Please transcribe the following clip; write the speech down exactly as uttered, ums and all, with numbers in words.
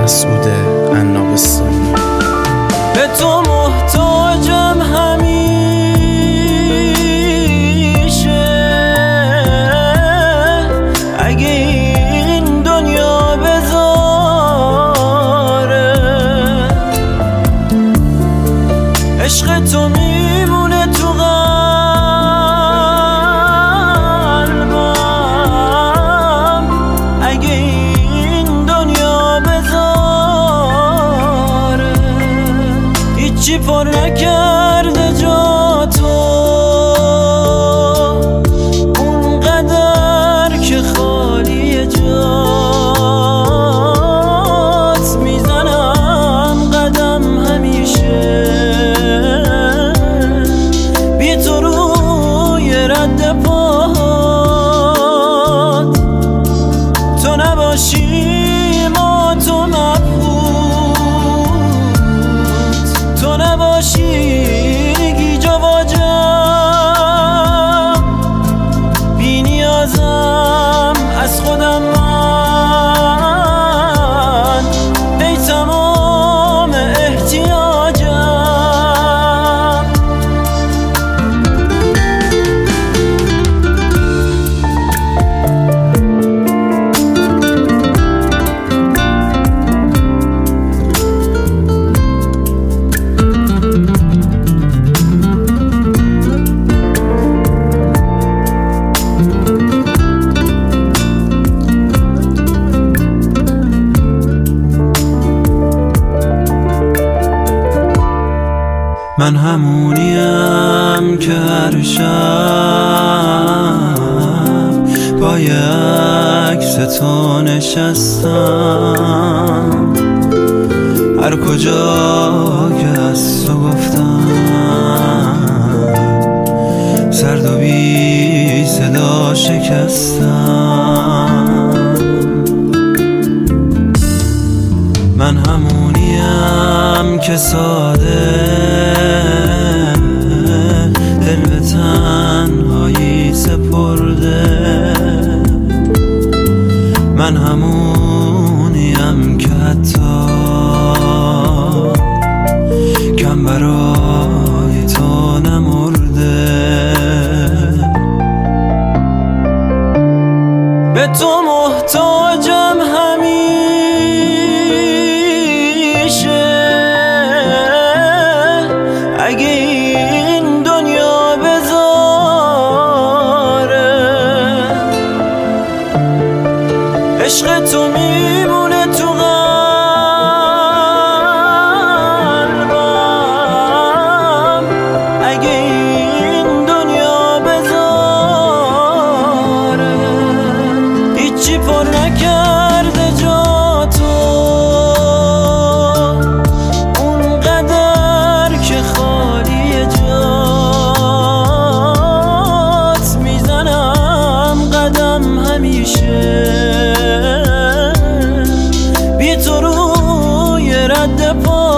مسعود عنابستانی. به تو محتاجم همیشه، اگه این دنیا بذاره عشق تو میمونه تو قلبم، اگه این دنیا بذاره هیچی پر نکرده جا تو، اونقدر که خالی جات میزنم قدم همیشه، بی تو روی رد پات تو نباشی ما تو مبهوت، تو نباشی گیج و واجم، بی نیازم از خودم من، ای تمام احتیاجم. من همونیم که هر شب پای عکس تو نشستم، هر کجا که از تو گفتم سرد و بی صدا شکستم. من همونیم که ساده دل به تنهایی سپرده، من همونیم که حتی کم برای تو نمرده. به تو محتاجم همیشه، اگه این دنیا بذاره عشق تو میمونه تو قلبم، اگه این دنیا بذاره هیچی پر نکرده جا تو، اونقدر که خالی جات میزنم قدم همیشه، بی تو روی رد پا